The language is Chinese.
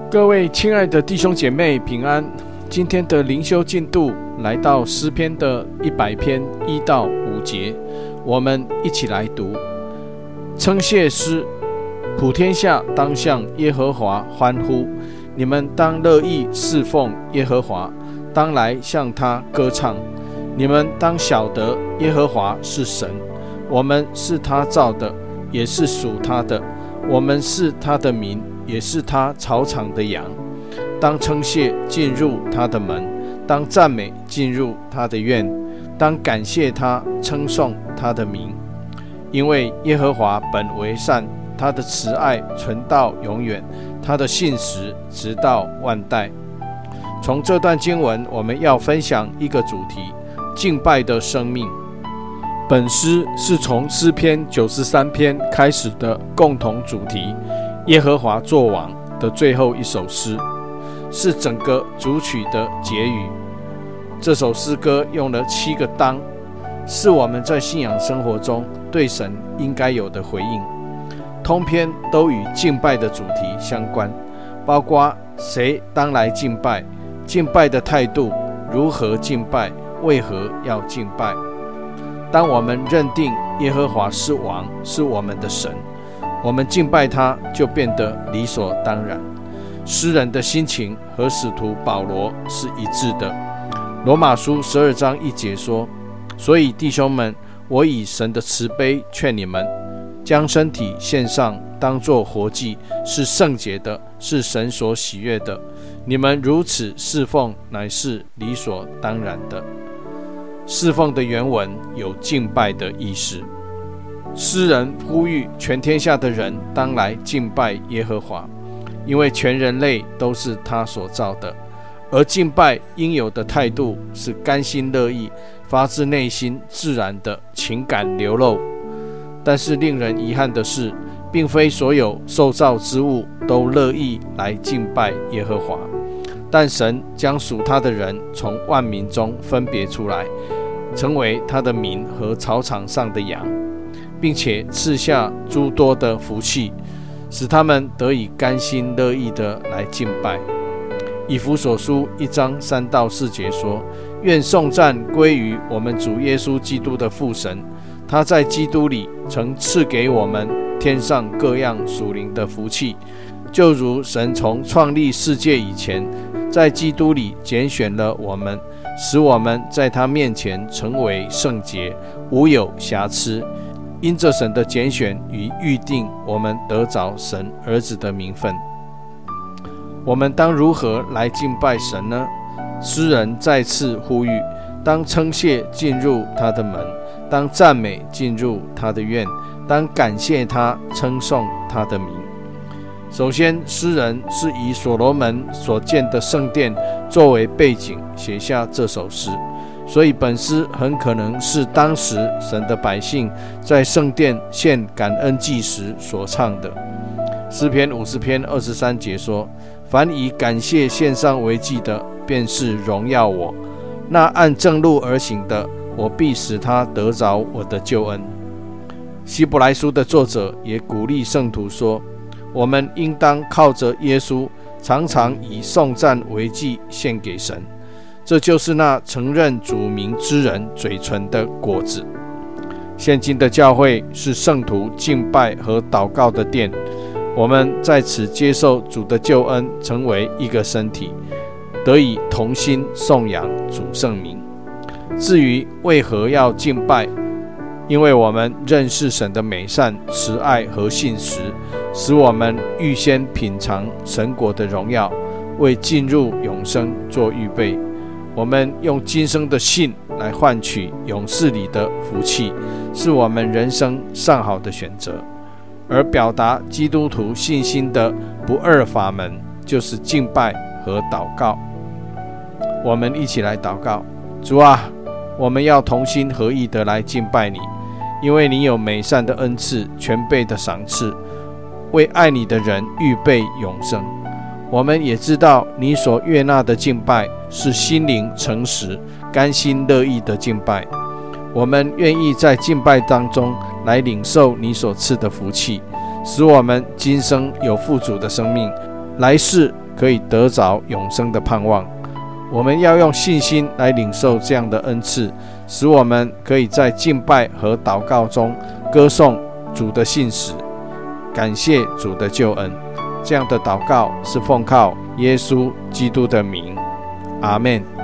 各位亲爱的弟兄姐妹平安，今天的灵修进度来到诗篇的100篇1到5节，我们一起来读。称谢诗，普天下当向耶和华欢呼，你们当乐意侍奉耶和华，当来向他歌唱。你们当晓得耶和华是神，我们是他造的，也是属他的，我们是他的民，也是他草场的羊。当称谢进入他的门，当赞美进入他的院，当感谢他，称颂他的名。因为耶和华本为善，他的慈爱存到永远，他的信实直到万代。从这段经文，我们要分享一个主题：敬拜的生命。本诗是从诗篇93篇开始的共同主题，耶和华作王的最后一首诗，是整个主曲的结语。这首诗歌用了7个当，是我们在信仰生活中对神应该有的回应。通篇都与敬拜的主题相关，包括谁当来敬拜，敬拜的态度，如何敬拜，为何要敬拜。当我们认定耶和华是王，是我们的神，我们敬拜他就变得理所当然。诗人的心情和使徒保罗是一致的。罗马书12章1节说：所以弟兄们，我以神的慈悲劝你们，将身体献上，当作活祭，是圣洁的，是神所喜悦的。你们如此侍奉，乃是理所当然的。侍奉的原文有敬拜的意思。诗人呼吁全天下的人当来敬拜耶和华，因为全人类都是他所造的，而敬拜应有的态度是甘心乐意，发自内心自然的情感流露。但是令人遗憾的是，并非所有受造之物都乐意来敬拜耶和华，但神将属他的人从万民中分别出来，成为他的民和草场上的羊，并且赐下诸多的福气，使他们得以甘心乐意的来敬拜。以弗所书1章3到4节说：愿颂赞归于我们主耶稣基督的父神，他在基督里曾赐给我们天上各样属灵的福气，就如神从创立世界以前，在基督里拣选了我们，使我们在他面前成为圣洁，无有瑕疵。因着神的拣选与预定，我们得着神儿子的名分。我们当如何来敬拜神呢？诗人再次呼吁：当称谢进入他的门，当赞美进入他的院，当感谢他，称颂他的名。首先，诗人是以所罗门所建的圣殿作为背景写下这首诗，所以本诗很可能是当时神的百姓在圣殿献感恩祭时所唱的。诗篇50篇23节说：凡以感谢献上为祭的，便是荣耀我；那按正路而行的，我必使他得着我的救恩。希伯来书的作者也鼓励圣徒说：我们应当靠着耶稣，常常以颂赞为祭献给神，这就是那承认主名之人嘴唇的果子。现今的教会是圣徒敬拜和祷告的殿，我们在此接受主的救恩，成为一个身体，得以同心颂扬主圣名。至于为何要敬拜，因为我们认识神的美善、慈爱和信实，使我们预先品尝神国的荣耀，为进入永生做预备。我们用今生的信来换取永世里的福气，是我们人生上好的选择。而表达基督徒信心的不二法门，就是敬拜和祷告。我们一起来祷告：主啊，我们要同心合意的来敬拜你，因为你有美善的恩赐，全备的赏赐，为爱你的人预备永生。我们也知道你所悦纳的敬拜是心灵诚实、甘心乐意的敬拜。我们愿意在敬拜当中来领受你所赐的福气，使我们今生有富足的生命，来世可以得着永生的盼望。我们要用信心来领受这样的恩赐，使我们可以在敬拜和祷告中歌颂主的信实，感谢主的救恩。这样的祷告是奉靠耶稣基督的名，阿们。